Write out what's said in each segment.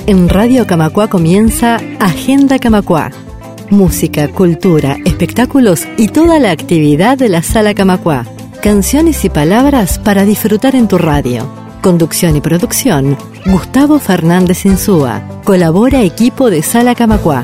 En Radio Camacuá comienza Agenda Camacuá. Música, cultura, espectáculos y toda la actividad de la Sala Camacuá. Canciones y palabras para disfrutar en tu radio. Conducción y producción, Gustavo Fernández Insúa. Colabora equipo de Sala Camacuá.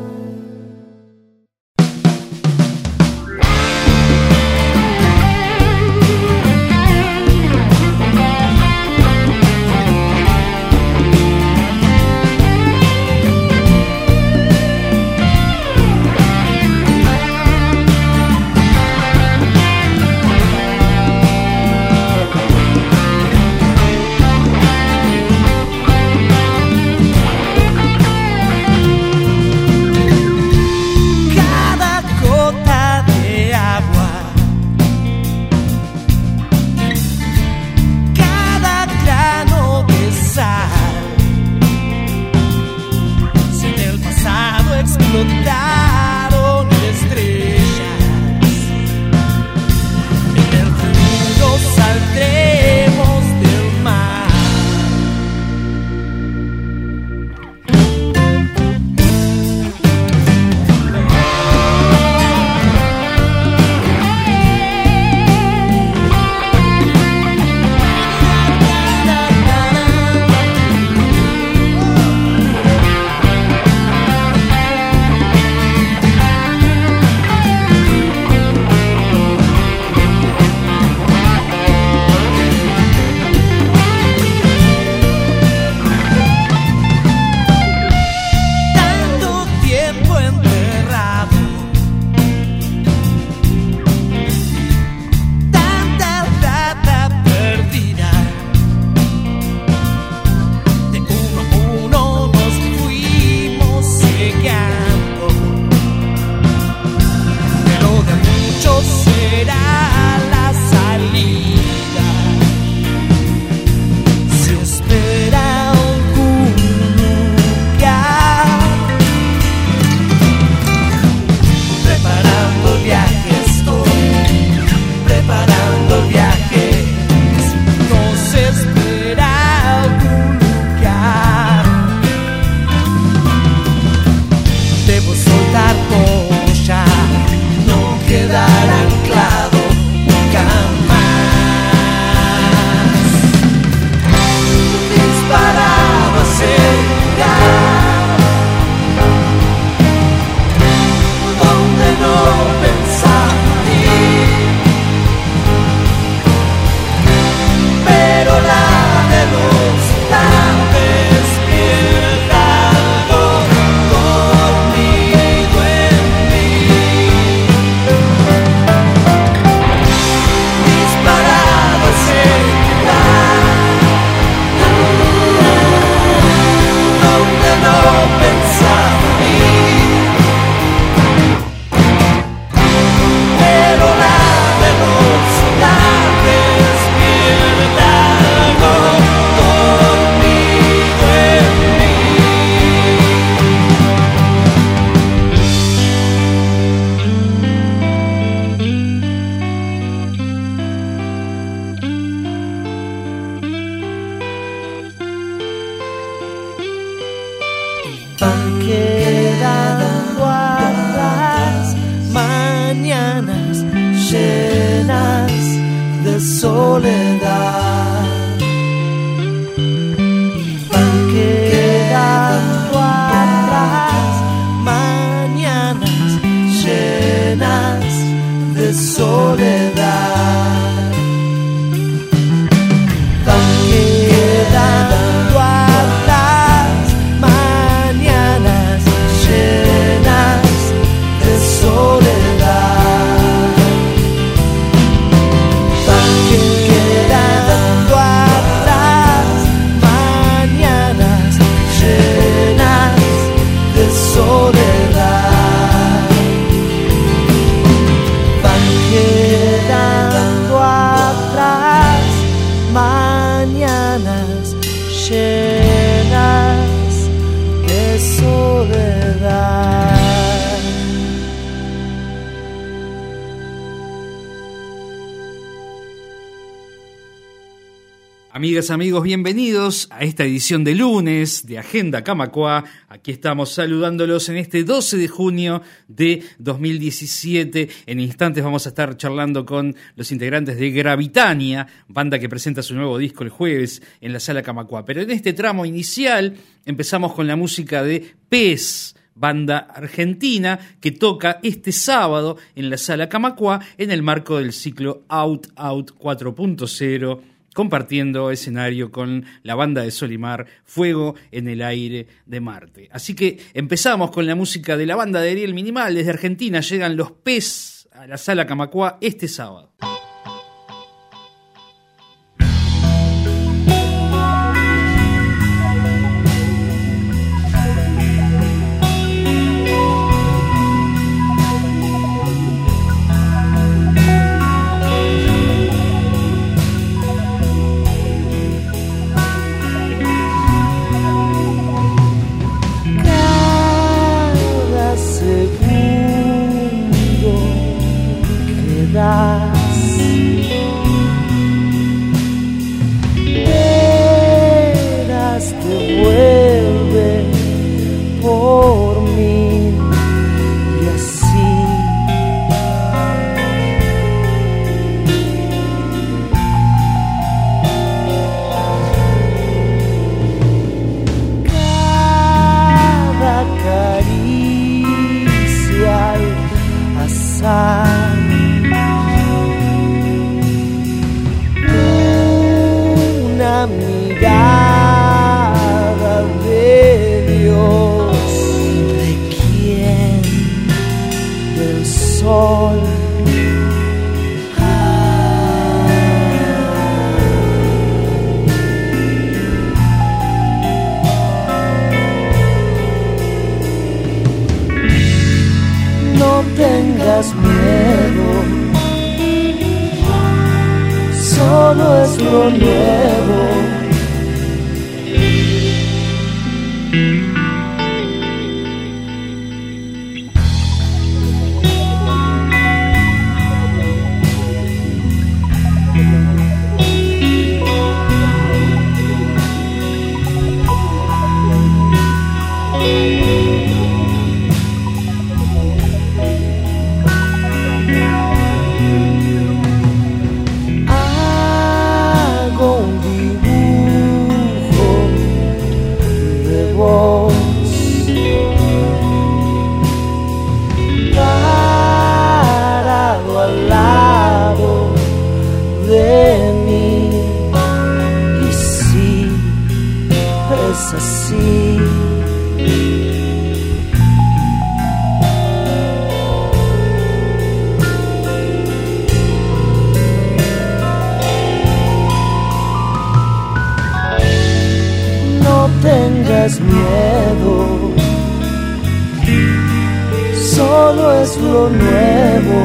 Quedan guardas mañanas llenas de soledad. Quedan guardas mañanas llenas de soledad. Soledad, quedan Amigas, amigos, bienvenidos a esta edición de lunes de Agenda Camacuá. Aquí estamos saludándolos en este 12 de junio de 2017. En instantes vamos a estar charlando con los integrantes de Gravitania, banda que presenta su nuevo disco el jueves en la Sala Camacuá. Pero en este tramo inicial empezamos con la música de Pez, banda argentina que toca este sábado en la Sala Camacuá en el marco del ciclo Out 4.0, compartiendo escenario con la banda de Solimar, Fuego en el Aire de Marte. Así que empezamos con la música de la banda de Ariel Minimal. Desde Argentina llegan los Pez a la Sala Camacuá este sábado. Verás te vuelve por mí y así cada caricia al azar. Mirada de Dios, ¿de quién? Del sol. No tengas miedo, solo es lo nuevo. Miedo, solo es lo nuevo.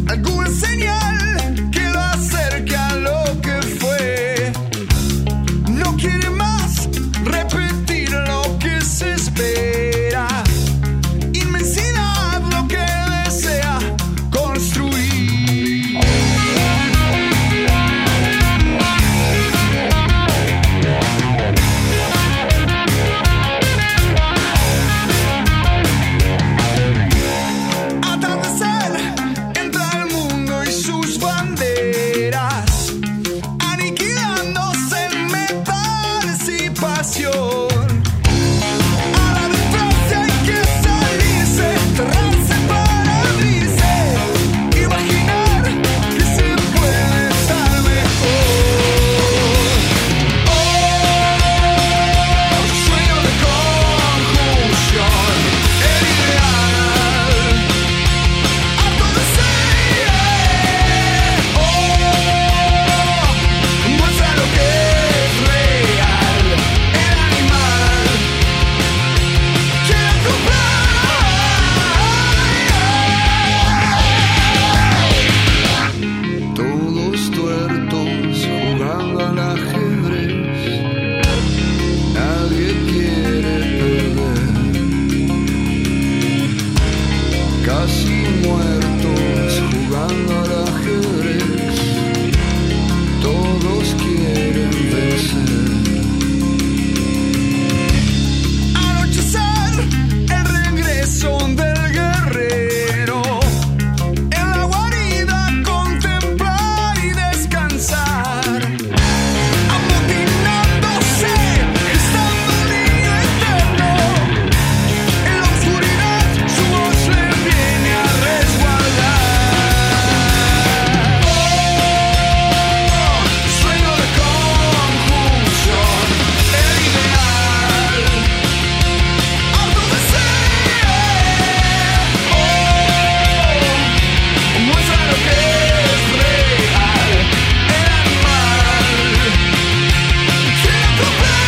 alguna señal que lo acerque a lo que fue. No quiere más repetir lo que se espera. Inmensidad lo que desea construir. Atardecer entra al mundo y sus banderas, aniquilándose en metales y pasión. A la distancia hay que salirse, cerrarse para abrirse, imaginar que se puede estar mejor. Oh, sueño de conjunción, el ideal, harto de ser. Oh, muestra lo que es real, el animal quiere comprar. Todos tuertos jugando al ajedrez, nadie quiere perder. Casi muertos jugando al ajedrez, todos quieren vencer. Anochecer, el regreso del guerrero, en la guarida contemplar y descansar, amotinándose, gestando un niño eterno. En la oscuridad su voz le viene a resguardar. Oh, sueño de conjunción, el ideal, harto de ser. Oh, muestra lo que es real, el animal quiere comprar.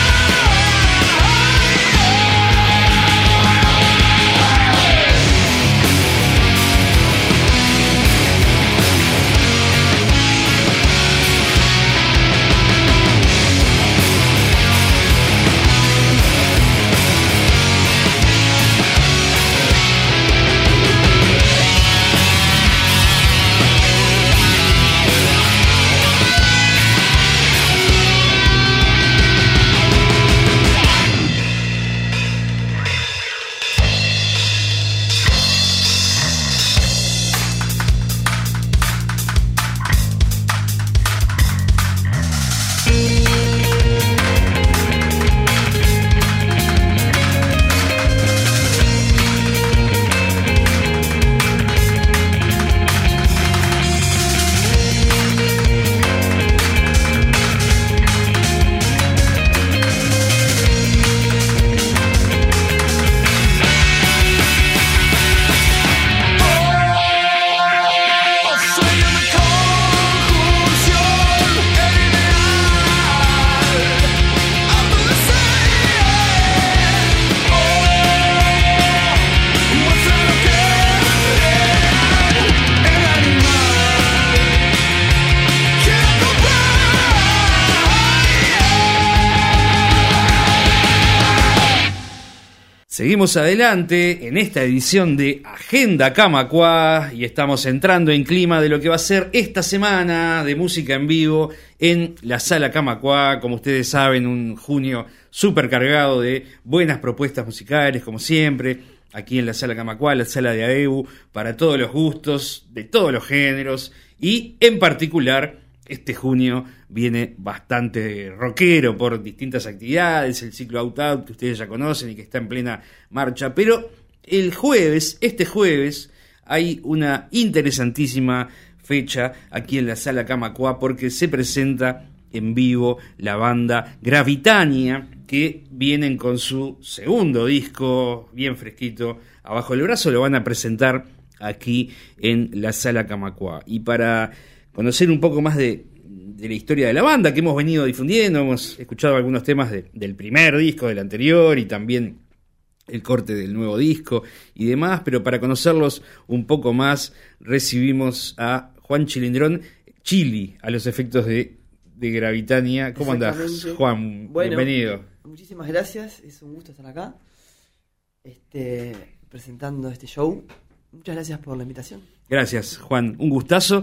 Sueño de conjunción, el ideal, harto de ser. Oh, muestra lo que es real, el animal quiere comprar. Seguimos adelante en esta edición de Agenda Camacuá y estamos entrando en clima de lo que va a ser esta semana de música en vivo en la Sala Camacuá. Como ustedes saben, un junio súper cargado de buenas propuestas musicales, como siempre, aquí en la Sala Camacuá, la sala de AEBU, para todos los gustos, de todos los géneros, y en particular este junio viene bastante rockero por distintas actividades, el ciclo Out Out que ustedes ya conocen y que está en plena marcha, pero este jueves hay una interesantísima fecha aquí en la Sala Camacuá porque se presenta en vivo la banda Gravitania, que vienen con su segundo disco bien fresquito abajo del brazo, lo van a presentar aquí en la Sala Camacuá. Y para conocer un poco más de la historia de la banda que hemos venido difundiendo, hemos escuchado algunos temas del primer disco, del anterior, y también el corte del nuevo disco y demás, pero para conocerlos un poco más recibimos a Juan Chilindrón, Chili, a los efectos de Gravitania. ¿Cómo andás, Juan? Bueno, bienvenido. Muchísimas gracias, es un gusto estar acá presentando este show. Muchas gracias por la invitación. Gracias, Juan, un gustazo.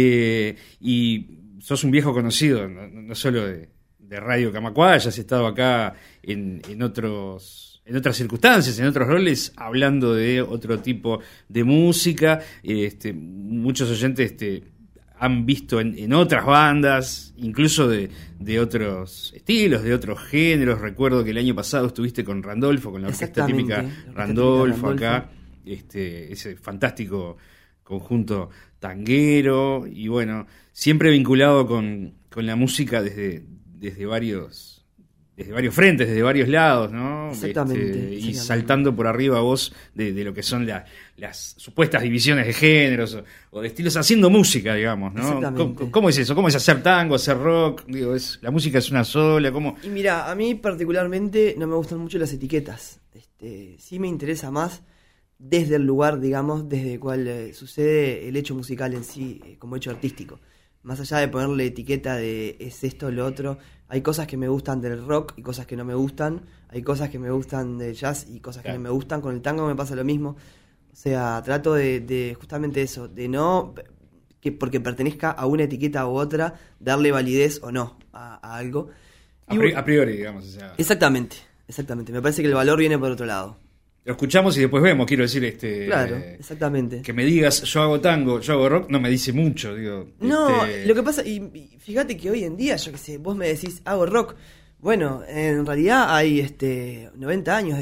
Y sos un viejo conocido, no solo de Radio Camacuá, ya has estado acá en otras circunstancias, en otros roles, hablando de otro tipo de música. Muchos oyentes han visto en otras bandas, incluso de otros estilos, de otros géneros. Recuerdo que el año pasado estuviste con Randolfo, con la orquesta típica Randolfo acá, ese fantástico conjunto tanguero, y bueno, siempre vinculado con la música desde varios frentes, desde varios lados, ¿no? Exactamente. Y saltando por arriba vos de lo que son las supuestas divisiones de géneros o de estilos, haciendo música, digamos, ¿no? ¿Cómo es eso? ¿Cómo es hacer tango, hacer rock? Digo, la música es una sola, ¿cómo? Y mira, a mí particularmente no me gustan mucho las etiquetas. Sí me interesa más desde el lugar, digamos, desde el cual sucede el hecho musical en sí, como hecho artístico. Más allá de ponerle etiqueta de es esto o lo otro, hay cosas que me gustan del rock y cosas que no me gustan, hay cosas que me gustan del jazz y cosas que no me gustan. Con el tango me pasa lo mismo. O sea, trato de justamente eso, de no, que porque pertenezca a una etiqueta u otra, darle validez o no a algo. A priori, digamos. O sea. Exactamente. Me parece que el valor viene por otro lado. Lo escuchamos y después vemos, quiero decir, claro, exactamente. Que me digas, yo hago tango, yo hago rock, no me dice mucho, digo. No, lo que pasa, y fíjate que hoy en día, yo qué sé, vos me decís, hago rock. Bueno, en realidad hay 90 años,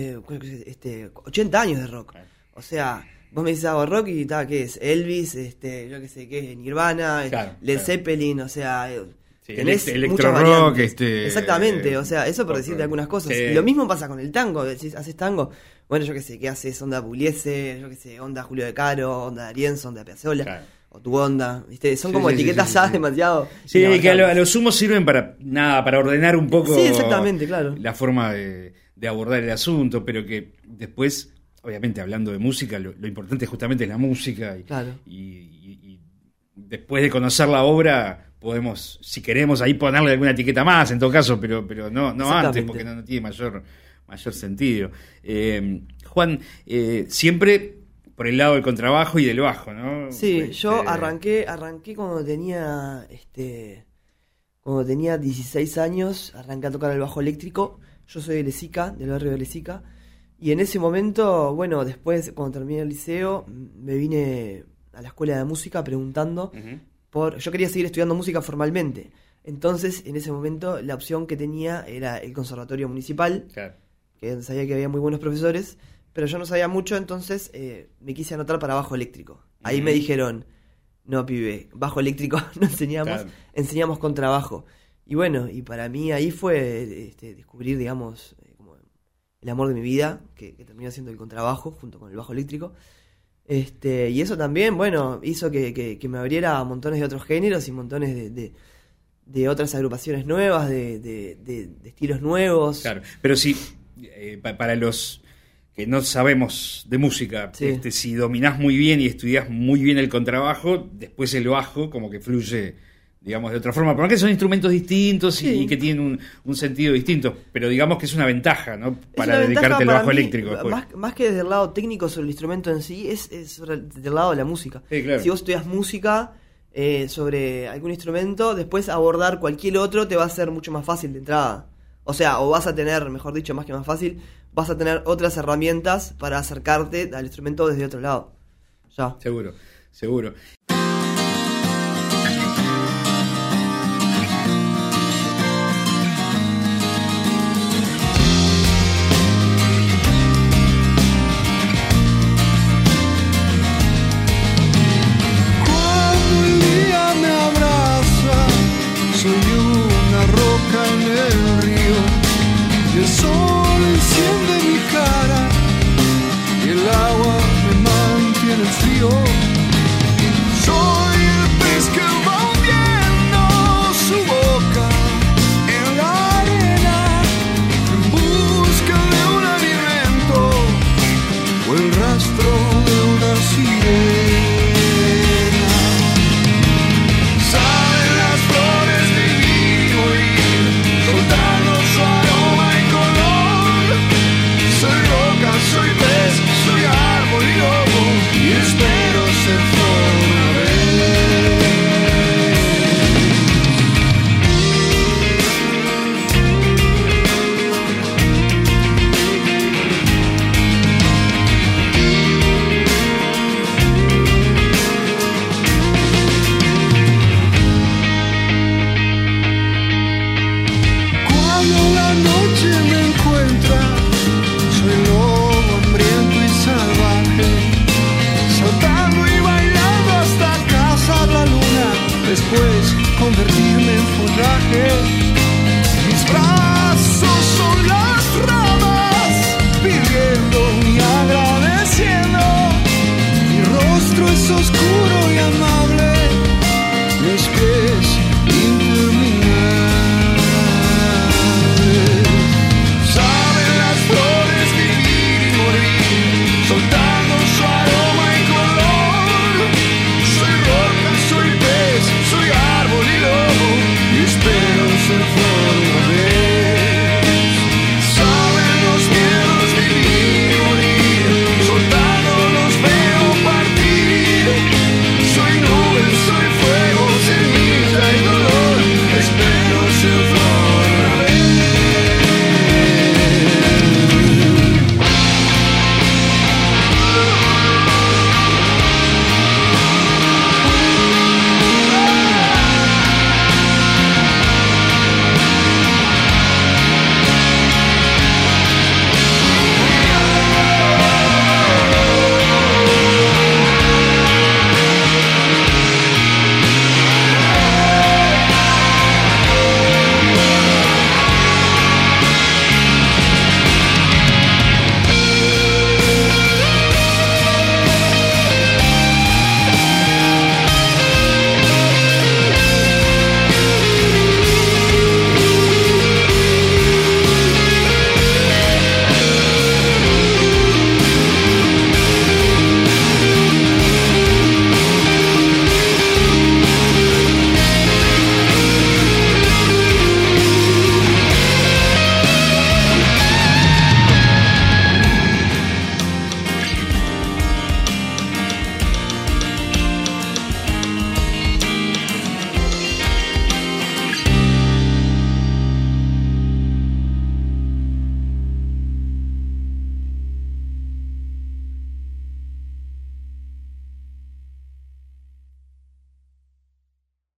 80 años de rock. O sea, vos me decís, hago rock y tal, ¿qué es? Elvis, yo qué sé, ¿qué es? Nirvana, claro, Led Zeppelin, o sea... Sí, electro rock, exactamente, o sea, eso por decirte algunas cosas. Sí. Lo mismo pasa con el tango, decís, haces tango, bueno, yo qué sé, ¿qué haces? Onda Pugliese, yo qué sé, onda Julio De Caro, onda D'Arienzo, onda Piazzolla, claro, o tu onda, ¿viste? Son como etiquetas demasiado. Sí, que a lo sumo sirven para ordenar un poco. Sí, exactamente, claro. La forma de abordar el asunto, pero que después, obviamente, hablando de música, lo importante justamente es la música. Claro. Y después de conocer la obra, podemos, si queremos, ahí ponerle alguna etiqueta más, en todo caso, pero no antes, porque no tiene mayor sentido. Juan, siempre por el lado del contrabajo y del bajo, ¿no? Sí, yo arranqué cuando tenía 16 años, arranqué a tocar el bajo eléctrico. Yo soy de Lesica, del barrio de Lesica, y en ese momento, bueno, después cuando terminé el liceo, me vine a la escuela de música preguntando yo quería seguir estudiando música formalmente. Entonces, en ese momento, la opción que tenía era el conservatorio municipal, claro, que sabía que había muy buenos profesores, pero yo no sabía mucho, entonces me quise anotar para bajo eléctrico. Ahí me dijeron, no, pibe, bajo eléctrico no enseñamos, claro, enseñamos contrabajo. Y bueno, y para mí ahí fue descubrir, digamos, como el amor de mi vida, que terminó siendo el contrabajo junto con el bajo eléctrico. Y eso también, bueno, hizo que me abriera a montones de otros géneros y montones de otras agrupaciones nuevas, de estilos nuevos. Claro, pero sí, para los que no sabemos de música, sí, si dominás muy bien y estudiás muy bien el contrabajo, después el bajo como que fluye, digamos, de otra forma, porque son instrumentos distintos, sí, y que tienen un sentido distinto, pero digamos que es una ventaja, ¿no? Para dedicarte al bajo eléctrico. Más que desde el lado técnico sobre el instrumento en sí, es desde el lado de la música. Sí, claro. Si vos estudias música sobre algún instrumento, después abordar cualquier otro te va a ser mucho más fácil de entrada. O sea, o vas a tener, mejor dicho, más que más fácil, vas a tener otras herramientas para acercarte al instrumento desde otro lado. Ya. Seguro. El sol enciende mi cara y el agua me mantiene frío. Soy el pez que va bien.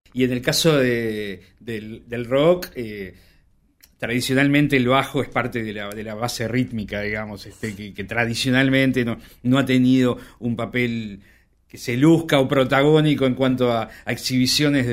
Y en el caso del rock, tradicionalmente el bajo es parte de la base rítmica, digamos, que tradicionalmente no ha tenido un papel que se luzca o protagónico en cuanto a exhibiciones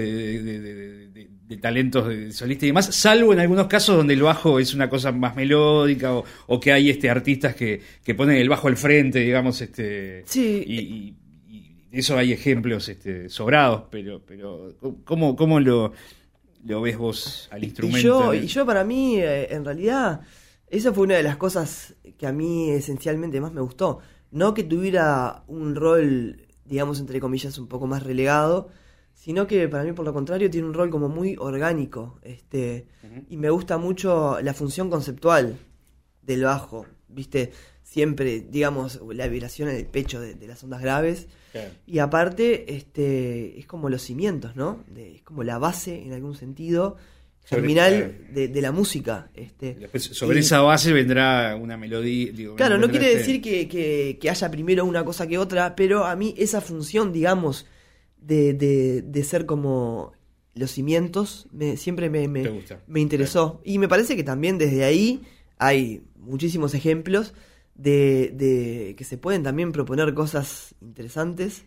de talentos de solista y demás, salvo en algunos casos donde el bajo es una cosa más melódica o que hay artistas que ponen el bajo al frente, digamos, sí. Y de eso hay ejemplos sobrados, pero ¿cómo lo ves vos al instrumento? Y yo para mí, en realidad, esa fue una de las cosas que a mí esencialmente más me gustó. No que tuviera un rol, digamos, entre comillas, un poco más relegado, sino que para mí, por lo contrario, tiene un rol como muy orgánico. Y me gusta mucho la función conceptual del bajo, ¿viste? Siempre, digamos, la vibración en el pecho de las ondas graves. Claro. Y aparte, es como los cimientos, ¿no? Es como la base, en algún sentido, germinal de la música. Sobre esa base vendrá una melodía. Claro, no quiere decir que haya primero una cosa que otra, pero a mí esa función, digamos, de ser como los cimientos, siempre me interesó. Y me parece que también desde ahí hay muchísimos ejemplos de que se pueden también proponer cosas interesantes.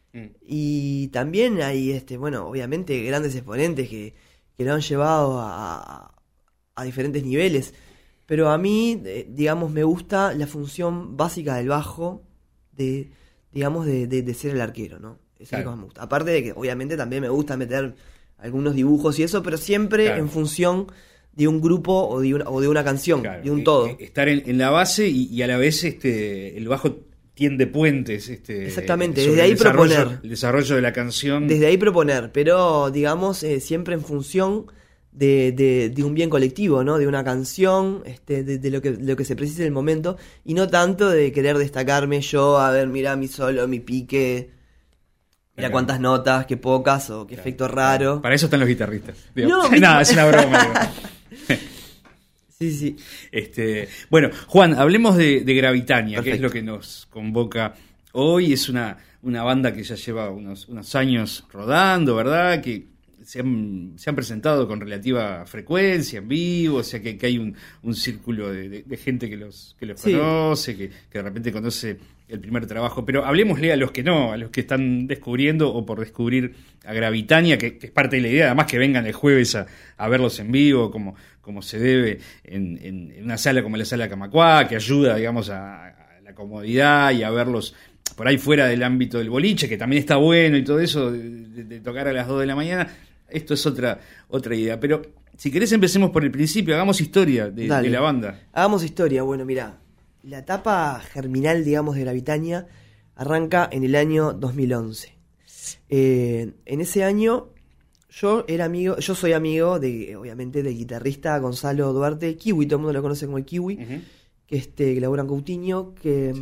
Y también hay, bueno, obviamente grandes exponentes que lo han llevado a diferentes niveles. Pero a mí, digamos, me gusta la función básica del bajo de ser el arquero, ¿no? Eso es lo que más me gusta. Aparte de que, obviamente, también me gusta meter algunos dibujos y eso, pero siempre en función de un grupo o de una canción, de un todo. Estar en la base y a la vez el bajo tiende puentes. Exactamente, desde ahí proponer. El desarrollo de la canción. Desde ahí proponer, pero digamos siempre en función de un bien colectivo, ¿no? De una canción, de lo que se precisa en el momento, y no tanto de querer destacarme yo, a ver, mira mi solo, mi pique, mira cuántas notas, qué pocas, o qué efecto raro. Para eso están los guitarristas. No, nada, es una broma. Sí. Bueno, Juan, hablemos de Gravitania. Perfecto. Que es lo que nos convoca hoy. Es una banda que ya lleva unos años rodando, ¿verdad? Que se han presentado con relativa frecuencia en vivo, o sea que hay un círculo de gente que los conoce, que de repente conoce el primer trabajo. Pero hablemosle a los que no, a los que están descubriendo o por descubrir a Gravitania, que es parte de la idea, además que vengan el jueves a verlos en vivo, como se debe, en una sala como la Sala Camacuá, que ayuda, digamos, a la comodidad y a verlos por ahí fuera del ámbito del boliche, que también está bueno y todo eso, de tocar a las 2 de la mañana. Esto es otra idea. Pero si querés empecemos por el principio, hagamos historia de la banda. Hagamos historia. Bueno, mirá, la etapa germinal, digamos, de Gravitania arranca en el año 2011. En ese año yo soy amigo obviamente del guitarrista Gonzalo Duarte, Kiwi, todo el mundo lo conoce como el Kiwi, que labura en Coutinho,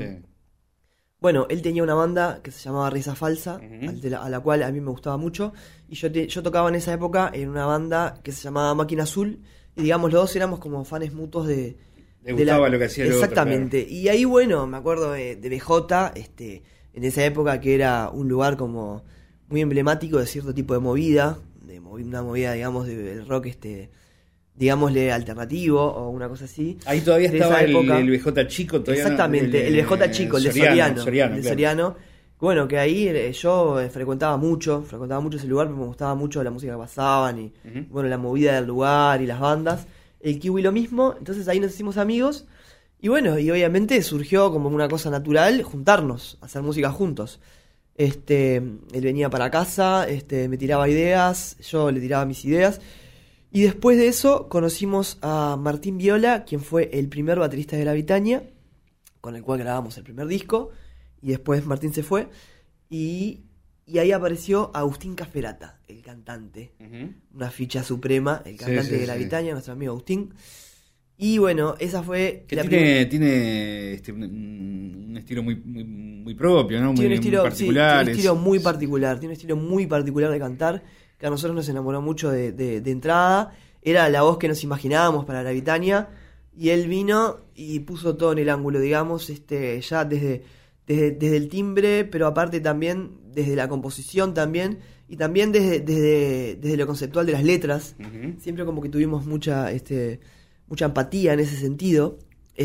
bueno, él tenía una banda que se llamaba Risa Falsa, a la cual a mí me gustaba mucho, y yo tocaba en esa época en una banda que se llamaba Máquina Azul, y digamos los dos éramos como fans mutuos de gustaba lo que hacía el otro. Exactamente, claro. Y ahí, bueno, me acuerdo de BJ, en esa época, que era un lugar como muy emblemático de cierto tipo de movida, una movida, digamos, del rock, digámosle, alternativo o una cosa así. Ahí todavía estaba el BJ Chico. Todavía exactamente, el BJ Chico, el de Soriano. Bueno, que ahí yo frecuentaba mucho ese lugar, porque me gustaba mucho la música que pasaban y bueno, la movida del lugar y las bandas. El Kiwi lo mismo, entonces ahí nos hicimos amigos y bueno, y obviamente surgió como una cosa natural juntarnos, hacer música juntos. Él venía para casa, me tiraba ideas, yo le tiraba mis ideas. Y después de eso conocimos a Martín Viola, quien fue el primer baterista de Gravitania, con el cual grabamos el primer disco, y después Martín se fue, y ahí apareció Agustín Casperata, el cantante, una ficha suprema, el cantante de Gravitania, nuestro amigo Agustín. Y bueno, esa fue que tiene un estilo muy propio, ¿no? Tiene un estilo muy particular. Tiene un estilo muy particular de cantar, que a nosotros nos enamoró mucho de entrada. Era la voz que nos imaginábamos para Gravitania, y él vino y puso todo en el ángulo, digamos, ya desde el timbre, pero aparte también desde la composición también, y también desde lo conceptual de las letras. Ujú. Siempre como que tuvimos mucha empatía en ese sentido.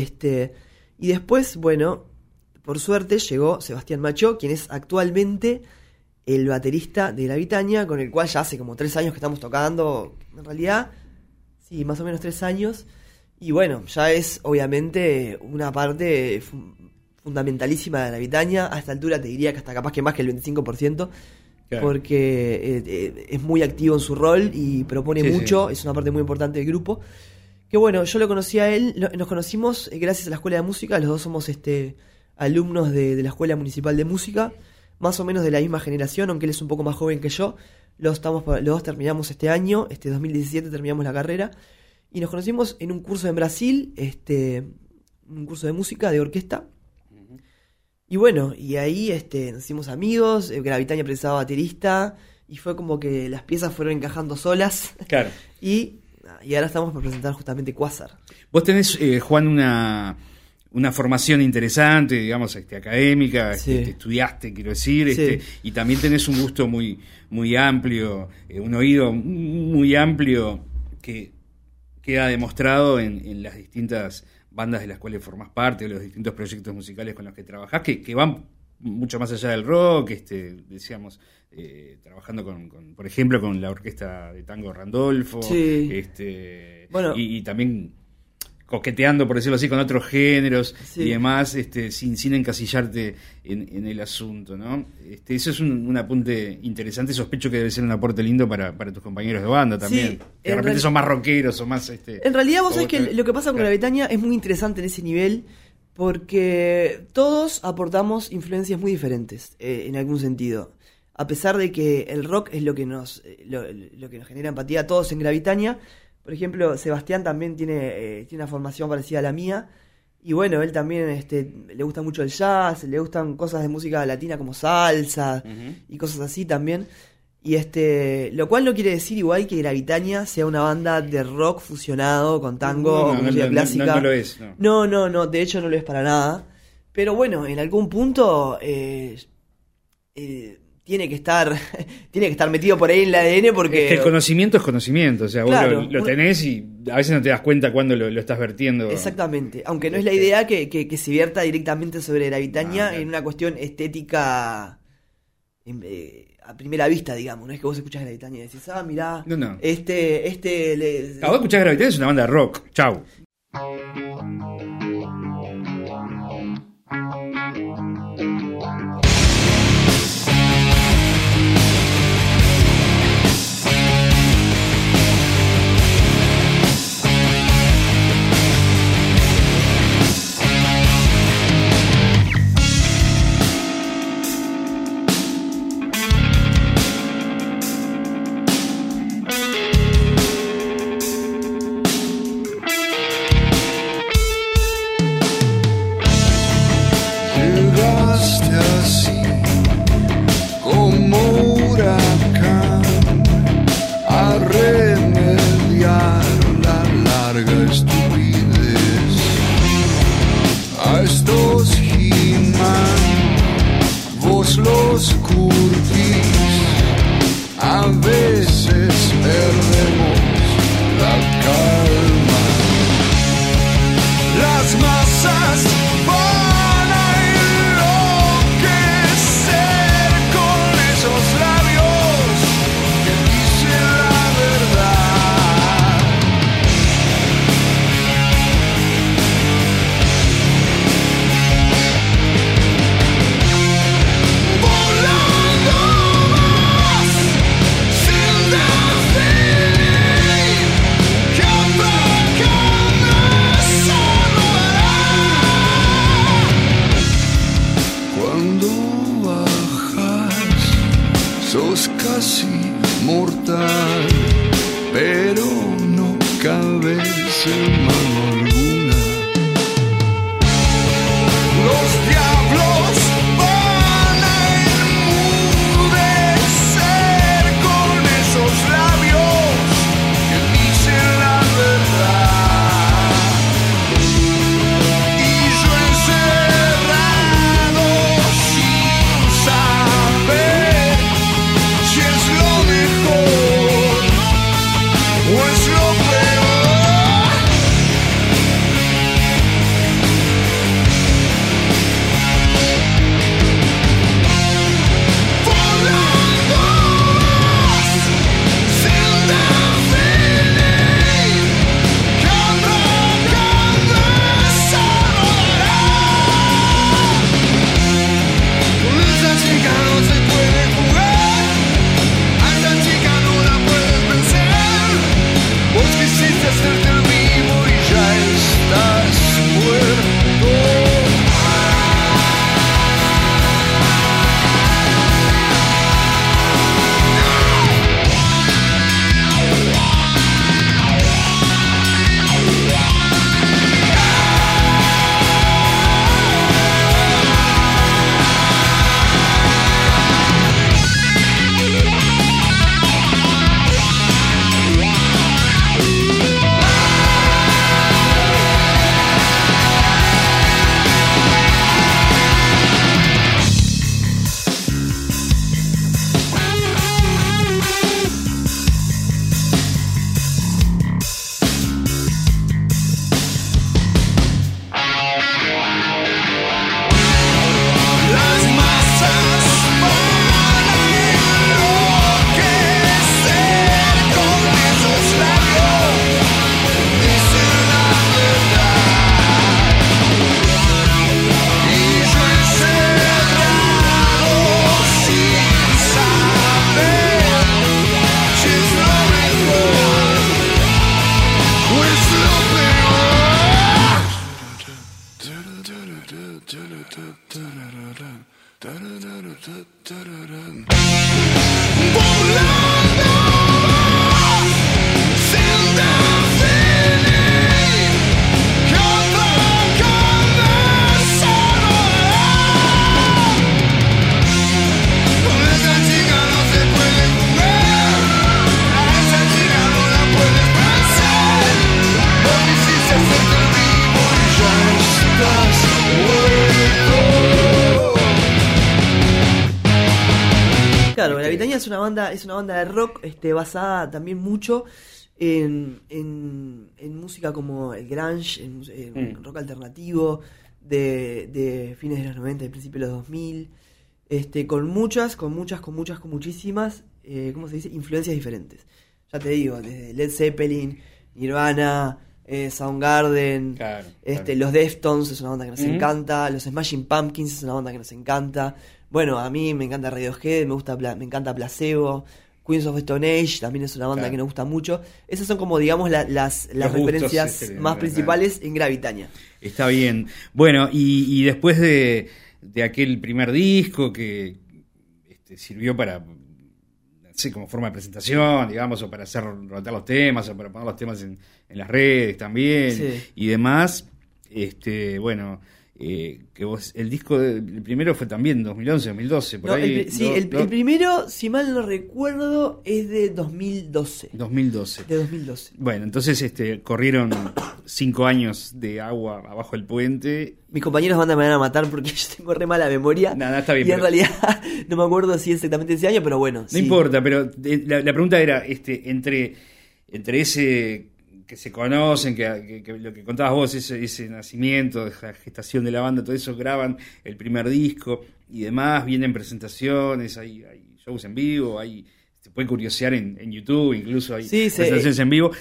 Y después, bueno, por suerte llegó Sebastián Macho, quien es actualmente el baterista de Gravitaña, con el cual ya hace como 3 años que estamos tocando, en realidad, sí, más o menos 3 años. Y bueno, ya es obviamente una parte fundamentalísima de Gravitaña. A esta altura te diría que hasta capaz que más que el 25%, Claro. porque es muy activo en su rol y propone Sí, mucho, sí. es una parte muy importante del grupo. Que bueno, yo lo conocí a él, nos conocimos gracias a la Escuela de Música, los dos somos alumnos de la Escuela Municipal de Música, más o menos de la misma generación, aunque él es un poco más joven que yo. Los dos terminamos este año, 2017 terminamos la carrera, y nos conocimos en un curso en Brasil, un curso de música, de orquesta. Y bueno, y ahí nos hicimos amigos, Gravitaña precisaba baterista, y fue como que las piezas fueron encajando solas. Claro. Y ahora estamos por presentar justamente Quasar. Vos tenés, Juan, una formación interesante, digamos, académica, Sí. estudiaste, quiero decir, Sí. y también tenés un gusto muy, muy amplio, un oído muy amplio que queda demostrado en las distintas bandas de las cuales formás parte, o los distintos proyectos musicales con los que trabajás, que van mucho más allá del rock, decíamos, trabajando por ejemplo, con la orquesta de tango Randolfo, Sí. Bueno. y también coqueteando, por decirlo así, con otros géneros Sí. y demás, sin encasillarte en el asunto, ¿no? Eso es un apunte interesante, sospecho que debe ser un aporte lindo para tus compañeros de banda también, Sí, que de repente son más rockeros o más... En realidad vos sabés que lo que pasa con Claro. Gravitaña es muy interesante en ese nivel, porque todos aportamos influencias muy diferentes, en algún sentido. A pesar de que el rock es lo que nos genera empatía a todos en Gravitaña. Por ejemplo, Sebastián también tiene una formación parecida a la mía. Y bueno, él también le gusta mucho el jazz, le gustan cosas de música latina como salsa y cosas así también. Y lo cual no quiere decir igual que Gravitaña sea una banda de rock fusionado con tango o con música clásica. No lo es, no. No, de hecho no lo es para nada. Pero bueno, en algún punto tiene que estar metido por ahí en el ADN, porque Es que el conocimiento es conocimiento, o sea, Claro, vos lo tenés y a veces no te das cuenta cuando lo estás vertiendo. exactamente, aunque no es la idea que se vierta directamente sobre Gravitaña Claro. en una cuestión estética a primera vista, digamos. No es que vos escuchás Gravitaña y decís, mirá, No. vos Vos escuchás Gravitaña, es una banda de rock, chau. Llegaste así como huracán a remediar la larga estupidez. A estos He-Man vos los curtís, a veces perdemos la calma. Las masas van a enloquecer con esos labios que dicen la verdad. Volando más sin definir que otra cabeza rodará. Cuando bajas sos casi mortal, pero no cabes en mano alguna. Los diablos van a enmudecer con esos labios que dicen la verdad. Y yo encerrado sin saber Claro, Gravitania es una banda de rock basada también mucho en música como el grunge, en rock alternativo de fines de los 90 y principios de los 2000, con muchísimas, ¿cómo se dice? Influencias diferentes. Ya te digo, desde Led Zeppelin, Nirvana, Soundgarden, claro. Los Deftones es una banda que nos encanta, los Smashing Pumpkins es una banda que nos encanta. Bueno, a mí me encanta Radiohead, me encanta Placebo, Queens of Stone Age también es una banda que nos gusta mucho. Esas son como, digamos, las referencias más principales en Gravitania. Está bien. Bueno, y después de aquel primer disco que sirvió para, sí, como forma de presentación, digamos, o para hacer rotar los temas, o para poner los temas en las redes también, sí, y demás, bueno... que vos, el disco, el primero fue también 2011, 2012, por ahí. El primero, si mal no recuerdo, es de 2012. 2012. De 2012. Bueno, entonces corrieron 5 años de agua abajo del puente. Mis compañeros me van a matar porque yo tengo re mala memoria. Nada, está bien. Y en realidad no me acuerdo si exactamente ese año, pero bueno. No importa, pero la pregunta era, entre ese... que se conocen, que lo que contabas vos, ese nacimiento, esa gestación de la banda, todo eso, graban el primer disco y demás, vienen presentaciones, hay shows en vivo, se puede curiosear en YouTube, incluso hay presentaciones en vivo.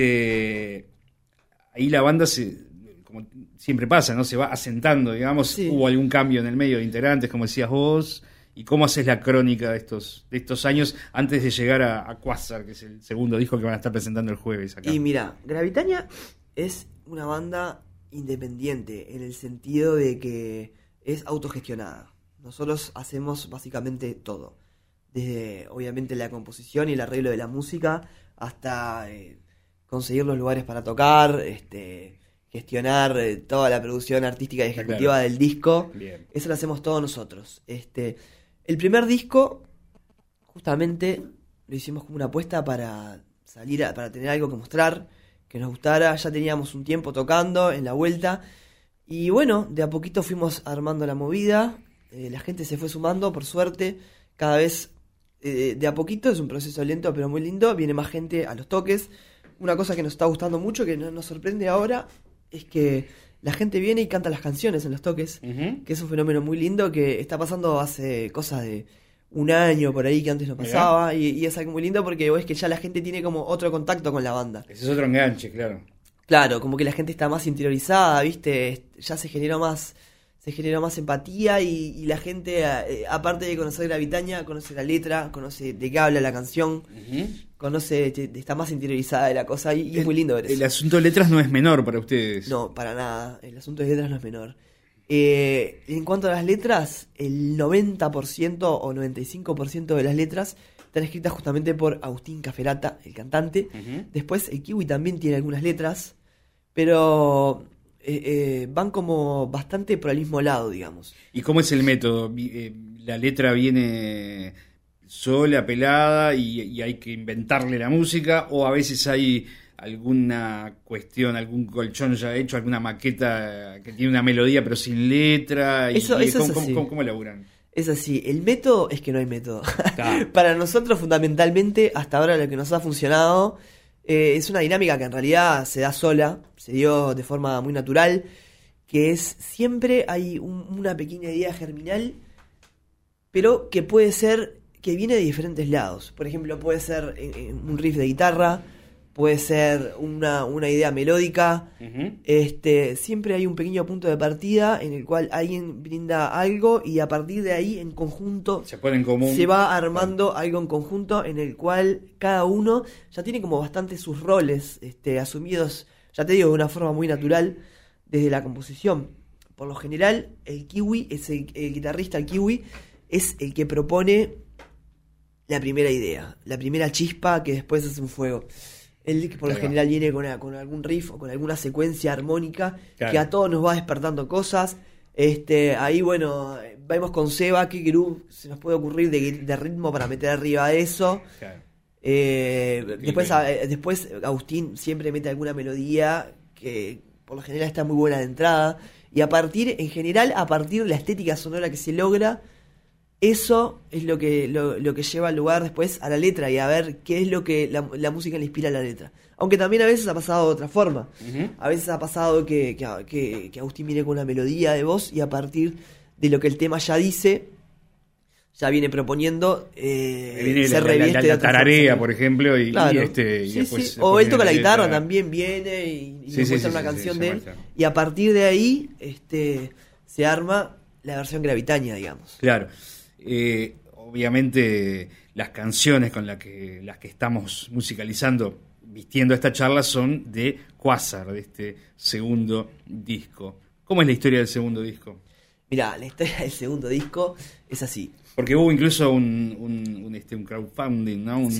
Ahí la banda como siempre pasa, ¿no? Se va asentando, digamos. Sí. Hubo algún cambio en el medio de integrantes, como decías vos. ¿Y cómo haces la crónica de estos años antes de llegar a Quasar, que es el segundo disco que van a estar presentando el jueves acá? Y mira, Gravitania es una banda independiente en el sentido de que es autogestionada. Nosotros hacemos básicamente todo. Desde, obviamente, la composición y el arreglo de la música hasta conseguir los lugares para tocar, gestionar toda la producción artística y ejecutiva del disco. Bien. Eso lo hacemos todos nosotros. El primer disco, justamente, lo hicimos como una apuesta para para tener algo que mostrar, que nos gustara. Ya teníamos un tiempo tocando en la vuelta. Y bueno, de a poquito fuimos armando la movida. La gente se fue sumando, por suerte. Cada vez, de a poquito, es un proceso lento pero muy lindo. Viene más gente a los toques. Una cosa que nos está gustando mucho, que nos sorprende ahora, es que la gente viene y canta las canciones en los toques, que es un fenómeno muy lindo que está pasando hace cosas de un año por ahí que antes no pasaba, y es algo muy lindo porque ves que ya la gente tiene como otro contacto con la banda. Ese es otro enganche, claro. Claro, como que la gente está más interiorizada, ¿viste? Ya se generó más empatía y la gente, aparte de conocer Gravitania, conoce la letra, conoce de qué habla la canción, está más interiorizada de la cosa y es muy lindo ver eso. El asunto de letras no es menor para ustedes. No, para nada, el asunto de letras no es menor. En cuanto a las letras, el 90% o 95% de las letras están escritas justamente por Agustín Caferata, el cantante. Después el Kiwi también tiene algunas letras, pero... van como bastante por el mismo lado, digamos. ¿Y cómo es el método? ¿La letra viene sola, pelada, y hay que inventarle la música? ¿O a veces hay alguna cuestión, algún colchón ya hecho, alguna maqueta que tiene una melodía pero sin letra? ¿Cómo laburan? Es así, el método es que no hay método. Para nosotros, fundamentalmente, hasta ahora lo que nos ha funcionado... es una dinámica que en realidad se da sola, se dio de forma muy natural, que es siempre hay una pequeña idea germinal, pero que puede ser, que viene de diferentes lados. Por ejemplo, puede ser un riff de guitarra, puede ser una idea melódica. Siempre hay un pequeño punto de partida en el cual alguien brinda algo y a partir de ahí en conjunto se pone en común, se va armando algo en conjunto en el cual cada uno ya tiene como bastante sus roles asumidos, ya te digo, de una forma muy natural desde la composición. Por lo general el Kiwi es el guitarrista, el Kiwi es el que propone la primera idea, la primera chispa que después hace un fuego. El disco por lo general viene con algún riff o con alguna secuencia armónica que a todos nos va despertando cosas. Ahí, bueno, vemos con Seba qué groove se nos puede ocurrir de ritmo para meter arriba de eso. Claro. Después Agustín siempre mete alguna melodía que por lo general está muy buena de entrada. Y en general, a partir de la estética sonora que se logra, eso es lo que lleva al lugar después a la letra y a ver qué es lo que la música le inspira a la letra. Aunque también a veces ha pasado de otra forma. Uh-huh. A veces ha pasado que Agustín viene con una melodía de voz y a partir de lo que el tema ya dice, ya viene proponiendo se revierte la tararea, por ejemplo, y después... Sí. O él toca la guitarra, también viene y muestra una canción de él. Y a partir de ahí se arma la versión Gravitaña, digamos. Claro. Obviamente las canciones con las que estamos musicalizando, vistiendo esta charla, son de Quasar, de este segundo disco. ¿Cómo es la historia del segundo disco? Mirá, la historia del segundo disco es así. Porque hubo incluso un crowdfunding, ¿no?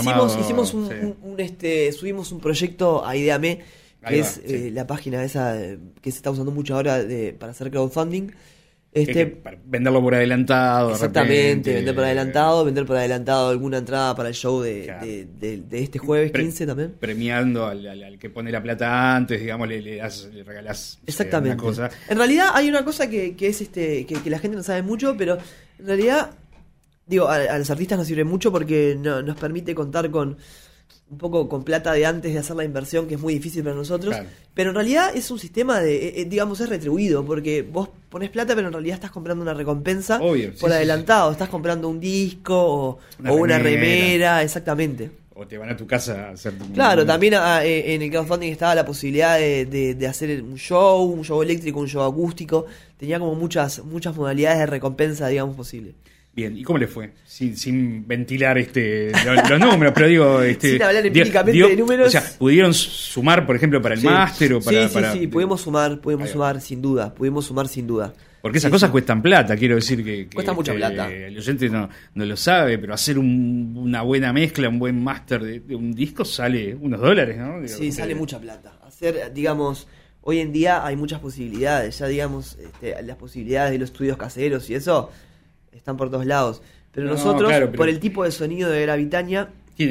Subimos un proyecto a Ideame, que es la página esa que se está usando mucho ahora para hacer crowdfunding. Para venderlo por adelantado. Exactamente, vender por adelantado alguna entrada para el show de este jueves 15 también. Premiando al que pone la plata antes, digamos, le regalás exactamente. Una cosa. En realidad hay una cosa que es que la gente no sabe mucho, pero en realidad, digo, a los artistas nos sirve mucho porque nos permite contar con un poco con plata de antes de hacer la inversión, que es muy difícil para nosotros, claro. Pero en realidad es un sistema digamos, es retribuido, porque vos ponés plata, pero en realidad estás comprando una recompensa por adelantado, estás comprando un disco o una remera, exactamente. O te van a tu casa a hacer Claro, también en el crowdfunding estaba la posibilidad de hacer un show eléctrico, un show acústico, tenía como muchas modalidades de recompensa, digamos, posible. Bien, ¿y cómo le fue? Sin ventilar los números, pero digo... sin hablar empíricamente de números. O sea, ¿pudieron sumar, por ejemplo, para el máster o para...? Sí, pudimos sumar sin duda. Porque esas cosas cuestan plata, quiero decir que cuesta mucha plata. El oyente no lo sabe, pero hacer una buena mezcla, un buen máster de un disco sale unos dólares, ¿no? Sí, sale mucha plata. Hacer, digamos... Hoy en día hay muchas posibilidades, ya digamos, las posibilidades de los estudios caseros y eso... están por todos lados. Pero nosotros, por el tipo de sonido de Gravitaña...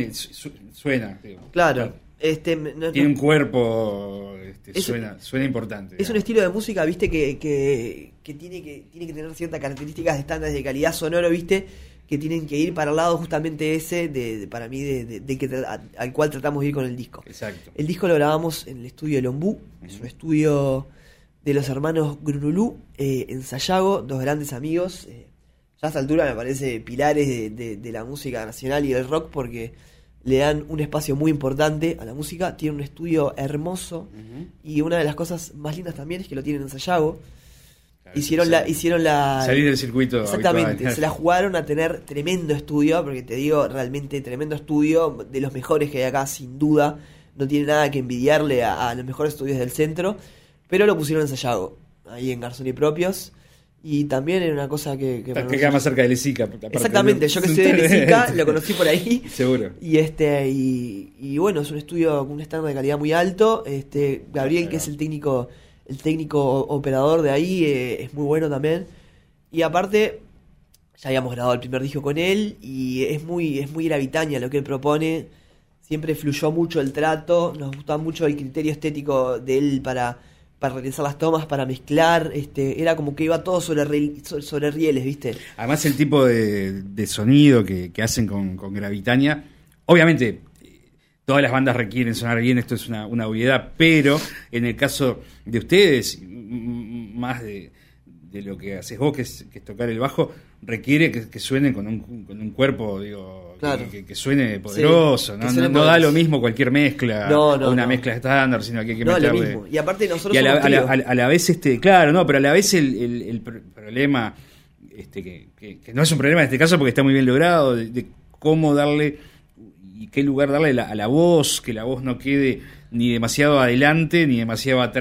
Suena. Digo, claro. Tiene un cuerpo... suena importante. Es un estilo de música, viste, que tiene que tener ciertas características de estándares de calidad sonoro, viste, que tienen que ir para el lado justamente ese, para mí, al cual tratamos de ir con el disco. Exacto. El disco lo grabamos en el estudio de Lombú, es un estudio de los hermanos Grunulú, en Sayago, dos grandes amigos... ya a esta altura me parece pilares de la música nacional y del rock, porque le dan un espacio muy importante a la música. Tiene un estudio hermoso, y una de las cosas más lindas también es que lo tienen en Sayago. Claro, hicieron la salir del circuito exactamente habitual. Se la jugaron a tener tremendo estudio, porque te digo, realmente tremendo estudio, de los mejores que hay acá, sin duda. No tiene nada que envidiarle a los mejores estudios del centro, pero lo pusieron en Sayago, ahí en Garzón y Propios. Y también era una cosa que queda más cerca de Lesica. Exactamente, yo que soy de Lesica, lo conocí por ahí. Seguro. Y bueno, es un estudio con un estándar de calidad muy alto. Gabriel, que es el técnico operador de ahí, es muy bueno también. Y aparte, ya habíamos grabado el primer disco con él, y es muy Gravitaña lo que él propone. Siempre fluyó mucho el trato, nos gustaba mucho el criterio estético de él para realizar las tomas, para mezclar, era como que iba todo sobre rieles, ¿viste? Además el tipo de sonido que hacen con Gravitaña, obviamente todas las bandas requieren sonar bien, esto es una obviedad, pero en el caso de ustedes, más de lo que haces vos, que es tocar el bajo, requiere que suenen con un cuerpo, digo, claro. que suene poderoso, sí, no da lo mismo cualquier mezcla o una mezcla estándar, sino que hay que meterle. Lo mismo. Y aparte nosotros a la vez pero a la vez el problema, que no es un problema en este caso porque está muy bien logrado, de cómo darle y qué lugar darle a la voz, que la voz no quede ni demasiado adelante ni demasiado atrás,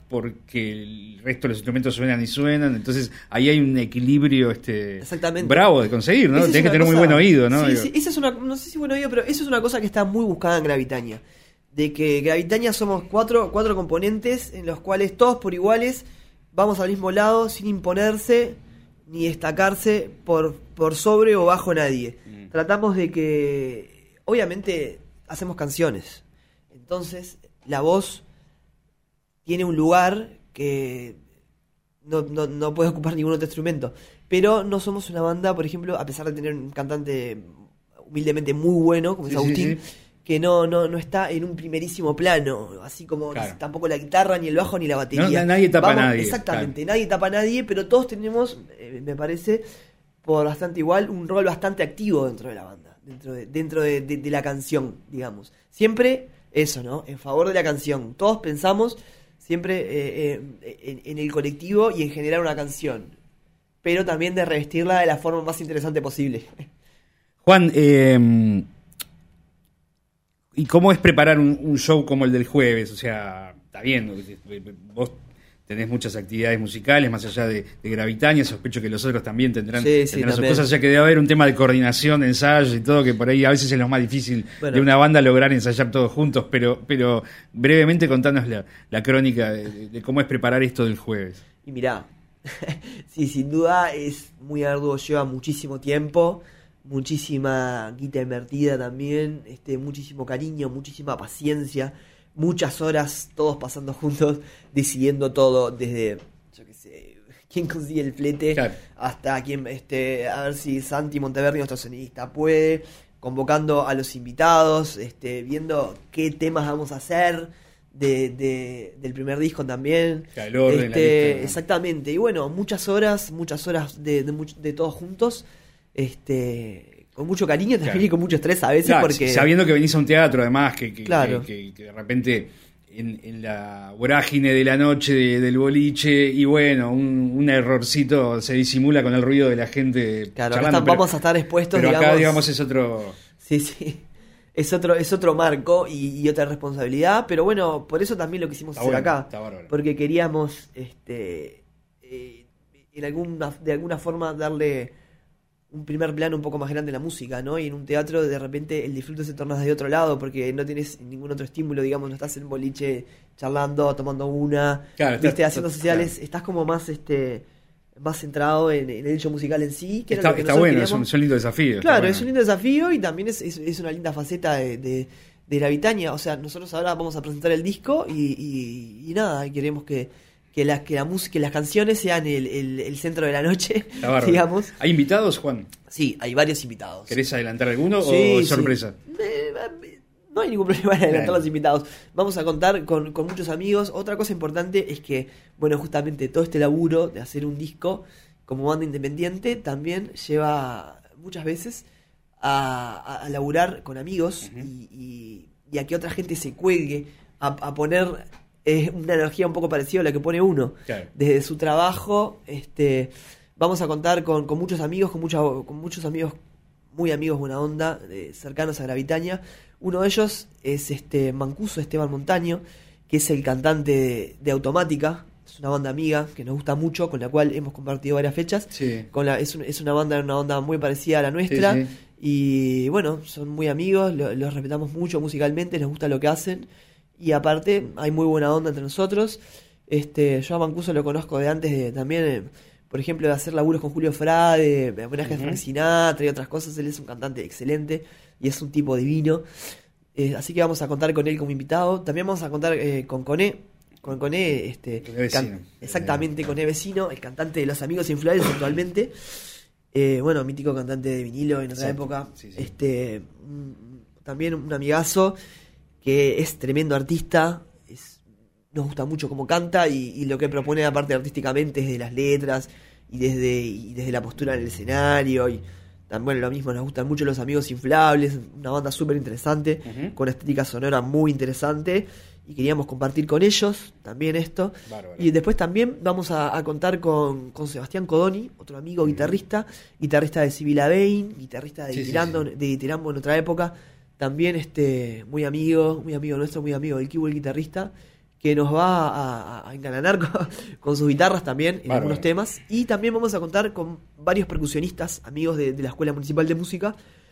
porque el resto de los instrumentos suenan y suenan, entonces ahí hay un equilibrio Exactamente. bravo de conseguir, ¿no? Esa es Tenés que tener una muy cosa- buen oído, ¿no? Sí, Digo, sí, esa es una, no sé si buen oído, pero eso es una cosa que está muy buscada en Gravitania. De que Gravitania somos cuatro componentes en los cuales todos por iguales vamos al mismo lado sin imponerse ni destacarse por sobre o bajo nadie. Tratamos de que, obviamente, hacemos canciones. Entonces, la voz tiene un lugar que no puede ocupar ningún otro instrumento. Pero no somos una banda, por ejemplo, a pesar de tener un cantante humildemente muy bueno, como es Sí, sí, Agustín, sí. que no está en un primerísimo plano, así como Claro. tampoco la guitarra, ni el bajo, ni la batería. No, nadie tapa a nadie, Exactamente, nadie tapa a nadie, pero todos tenemos, me parece, por bastante igual, un rol bastante activo dentro de la banda, dentro de la canción, digamos. Siempre eso, ¿no? En favor de la canción. Todos pensamos siempre en el colectivo y en generar una canción, pero también de revestirla de la forma más interesante posible. Juan, ¿y cómo es preparar un show como el del jueves? O sea, está bien, vos tenés muchas actividades musicales más allá de Gravitania, sospecho que los otros también tendrán sus también. cosas, ya que debe haber un tema de coordinación, de ensayos y todo, que por ahí a veces es lo más difícil Bueno. de una banda lograr ensayar todos juntos, pero brevemente contanos la crónica de cómo es preparar esto del jueves. Y mirá, sí, sin duda es muy arduo, lleva muchísimo tiempo, muchísima guita invertida también, muchísimo cariño, muchísima paciencia, muchas horas todos pasando juntos, decidiendo todo, desde, yo qué sé, quién consigue el flete, Claro. hasta quién, a ver si Santi Monteverdi, nuestro sonidista, puede, convocando a los invitados, viendo qué temas vamos a hacer del primer disco también. Claro, el orden, la lista, ¿no? Exactamente, y bueno, muchas horas de todos juntos, con mucho cariño también, Claro. y con mucho estrés a veces, Claro, porque sabiendo que venís a un teatro además, que Claro. que de repente en la vorágine de la noche del boliche, y bueno, un errorcito se disimula con el ruido de la gente claro, acá charlando, vamos a estar expuestos, pero acá digamos, digamos es otro... sí, es otro marco y otra responsabilidad, pero bueno, por eso también lo quisimos Está hacer bueno, acá, está bárbaro. porque queríamos de alguna forma darle un primer plano un poco más grande a la música, ¿no? Y en un teatro de repente el disfrute se torna de otro lado porque no tienes ningún otro estímulo, digamos, no estás en un boliche charlando, tomando una, Claro, viste, estás- haciendo sociales, claro. estás como más más centrado en el hecho musical en sí, que era Está, lo que está nosotros bueno, queríamos. son lindos desafíos. Claro, está bueno. es un lindo desafío y también es una linda faceta de Gravitania. O sea, nosotros ahora vamos a presentar el disco y nada, y queremos que la música, las canciones sean el centro de la noche, Está bárbaro. digamos. ¿Hay invitados, Juan? Sí, hay varios invitados. ¿Querés adelantar alguno Sí, o es sí. sorpresa? No hay ningún problema en adelantar Bien. los invitados. Vamos a contar con muchos amigos. Otra cosa importante es que, bueno, justamente todo este laburo de hacer un disco como banda independiente también lleva muchas veces a laburar con amigos y a que otra gente se cuelgue, a poner una energía un poco parecida a la que pone uno. Claro. Desde su trabajo, vamos a contar con muchos amigos, con muchos amigos, muy amigos buena onda, cercanos a Gravitania. Uno de ellos es Mancuso Esteban Montaño, que es el cantante de Automática. Es una banda amiga que nos gusta mucho, con la cual hemos compartido varias fechas. Sí. Es una onda muy parecida a la nuestra. Sí, sí. Y bueno, son muy amigos, los respetamos mucho musicalmente, nos gusta lo que hacen. Y aparte, hay muy buena onda entre nosotros. Yo a Mancuso lo conozco de antes de también, por ejemplo, de hacer laburos con Julio Frade, de homenaje a Frank Sinatra y otras cosas. Él es un cantante excelente y es un tipo divino. Así que vamos a contar con él como invitado. También vamos a contar con Coné. Con Coné, Vecino. exactamente, Coné Vecino, el cantante de Los Amigos Inflables actualmente. Bueno, mítico cantante de vinilo en otra Exacto. época. Sí, sí. También un amigazo que es tremendo artista. Nos gusta mucho cómo canta y lo que propone aparte artísticamente desde las letras y desde la postura en el escenario. Y también lo mismo, nos gustan mucho Los Amigos Inflables, una banda súper interesante, con una estética sonora muy interesante. Y queríamos compartir con ellos también esto. Bárbaro. Y después también vamos a contar con Sebastián Codoni, otro amigo guitarrista de Civil Abein, guitarrita de Sí, sí, Ditirambo, sí. de Ditirambo en otra época. También muy amigo nuestro, muy amigo del Kibo, el guitarrista, que nos va a engalanar con sus guitarras también en Bárbaro. algunos temas. Y también vamos a contar con varios percusionistas, amigos de la Escuela Municipal de Música,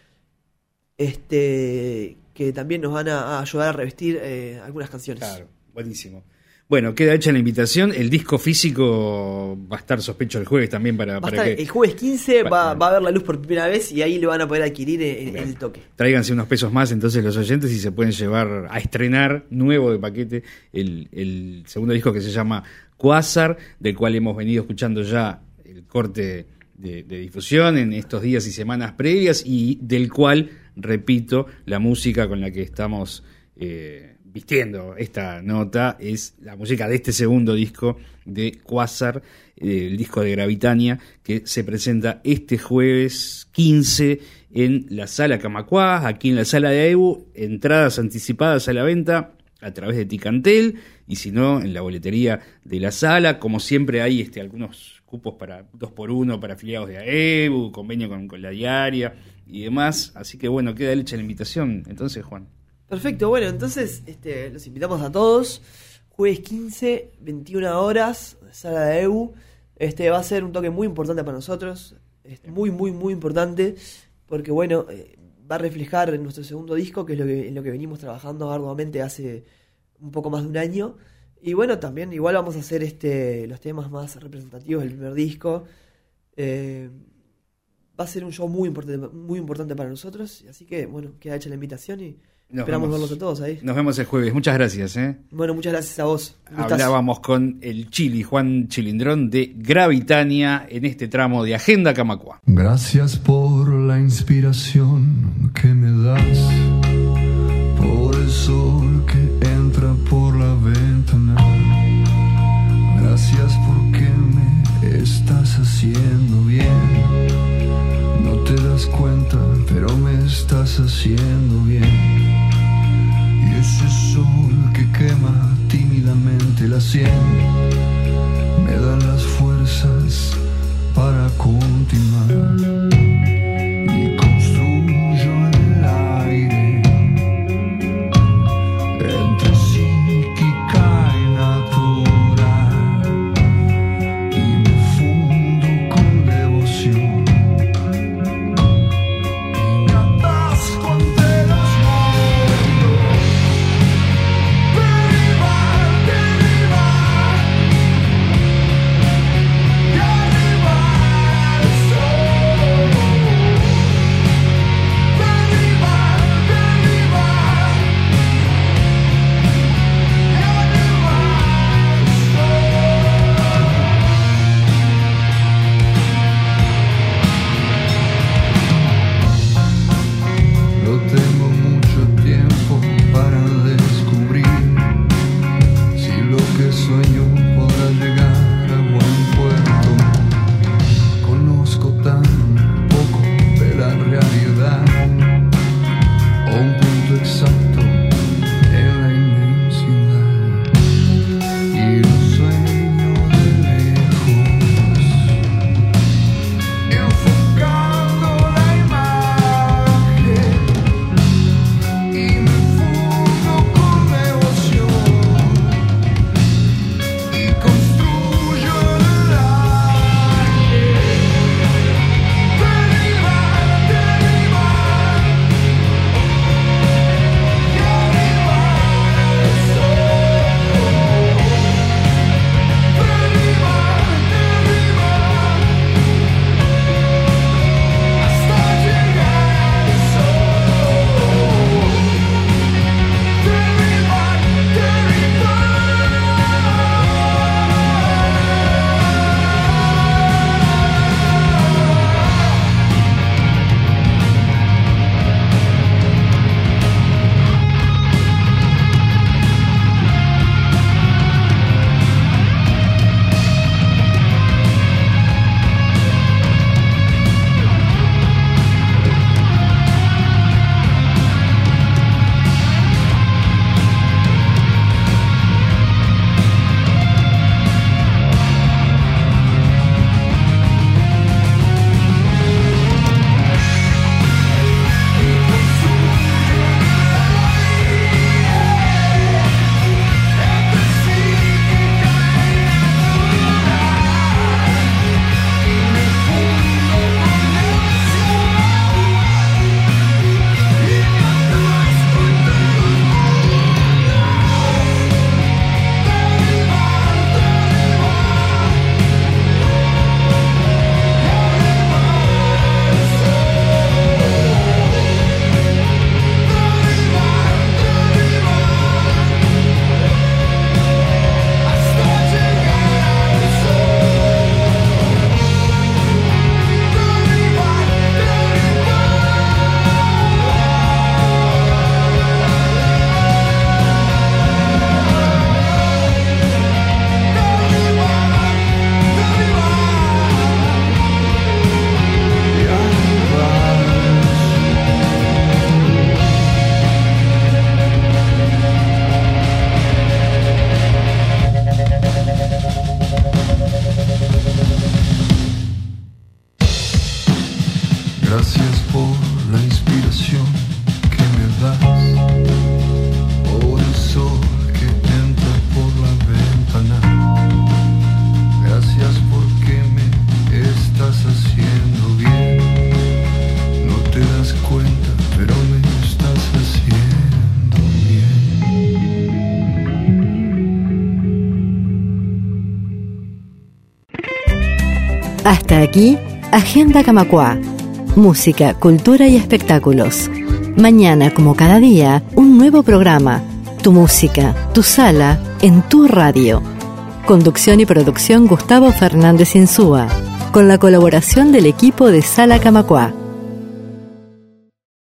que también nos van a ayudar a revestir algunas canciones. Claro, buenísimo. Bueno, queda hecha la invitación. El disco físico va a estar, sospecho, el jueves también para que El jueves 15 va a ver la luz por primera vez y ahí lo van a poder adquirir en el toque. tráiganse unos pesos más entonces los oyentes y se pueden llevar a estrenar nuevo de paquete el segundo disco que se llama Quasar, del cual hemos venido escuchando ya el corte de difusión en estos días y semanas previas y del cual, repito, la música con la que estamos vistiendo esta nota es la música de este segundo disco de Quasar, el disco de Gravitania, que se presenta este jueves 15 en la Sala Camacuá, aquí en la Sala de AEBU, entradas anticipadas a la venta a través de Ticantel, y si no, en la boletería de la sala. Como siempre hay algunos cupos para 2x1 para afiliados de AEBU, convenio con la diaria y demás, así que bueno, queda hecha la invitación entonces, Juan. Perfecto, bueno, entonces los invitamos a todos. Jueves 15, 21 horas, Sala de AEBU. Va a ser un toque muy importante para nosotros. Muy, muy, muy importante. Porque, bueno, va a reflejar en nuestro segundo disco, que es en lo que venimos trabajando arduamente hace un poco más de un año. Y bueno, también igual vamos a hacer los temas más representativos del primer disco. Va a ser un show muy importante para nosotros. Así que, bueno, queda hecha la invitación y esperamos verlos a todos ahí. Nos vemos el jueves. Muchas gracias. Bueno, muchas gracias a vos. Hablábamos con el Chili, Juan Chilindrón, de Gravitania, en este tramo de Agenda Camacuá. Gracias por la inspiración que me das, por el sol que entra por la ventana. Gracias porque me estás haciendo bien. No te das cuenta, pero me estás haciendo bien. Y ese sol que quema tímidamente la sien me da las fuerzas para continuar. Y construyo en el aire entre psíquica y natural, y me fundo con devoción y me atasco ante los mundos. Derivar, derivar. Hasta aquí, Agenda Camacuá. Música, cultura y espectáculos. Mañana, como cada día, un nuevo programa. Tu música, tu sala, en tu radio. Conducción y producción Gustavo Fernández Insúa, con la colaboración del equipo de Sala Camacuá.